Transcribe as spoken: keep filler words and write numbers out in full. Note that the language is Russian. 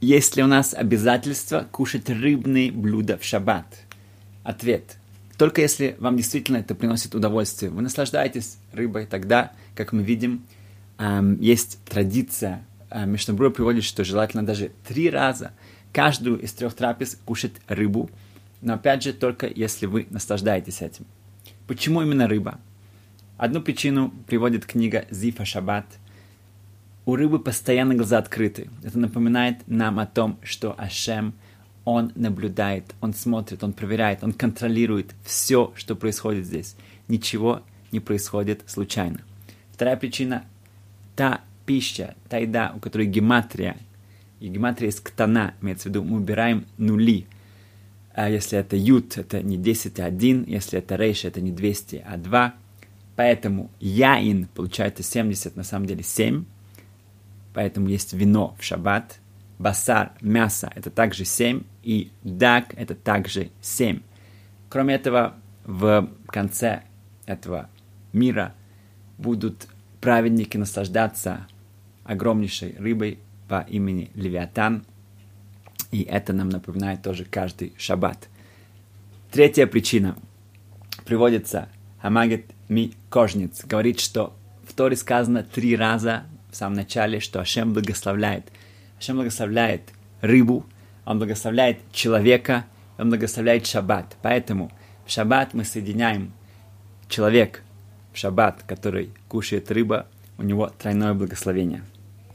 Есть ли у нас обязательство кушать рыбные блюда в шаббат? Ответ. Только если вам действительно это приносит удовольствие. Вы наслаждаетесь рыбой, тогда, как мы видим, есть традиция. Мишна Брура приводит, что желательно даже три раза каждую из трех трапез кушать рыбу. Но опять же, только если вы наслаждаетесь этим. Почему именно рыба? Одну причину приводит книга Зифа Шаббат. У рыбы постоянно глаза открыты. Это напоминает нам о том, что Ашем, Он наблюдает, Он смотрит, Он проверяет, Он контролирует все, что происходит здесь. Ничего не происходит случайно. Вторая причина – та пища, та еда, у которой гематрия, и гематрия есть ктана, имеется в виду, мы убираем нули. А если это ют, это не десять, а один, если это рейш, это не двести, а два. Поэтому яин получается семьдесят, на самом деле семь. Поэтому есть вино в шаббат. Басар, мясо, это также семь. И даг, это также семь. Кроме этого, в конце этого мира будут праведники наслаждаться огромнейшей рыбой по имени Левиатан. И это нам напоминает тоже каждый шаббат. Третья причина. Приводится Хамагет Ми Кожниц. Говорит, что в Торе сказано три раза в самом начале, что Ашем благословляет. Ашем благословляет рыбу, Он благословляет человека, Он благословляет шаббат. Поэтому в шаббат мы соединяем человек в шаббат, который кушает рыбу, у него тройное благословение.